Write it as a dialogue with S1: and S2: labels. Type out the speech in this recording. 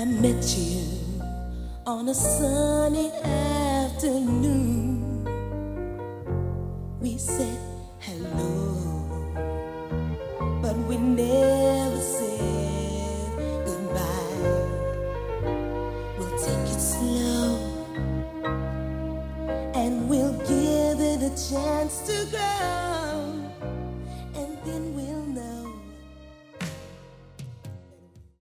S1: met you on a sunny afternoon. We said hello, but we never said goodbye. We'll take it slow and we'll give it a chance to grow.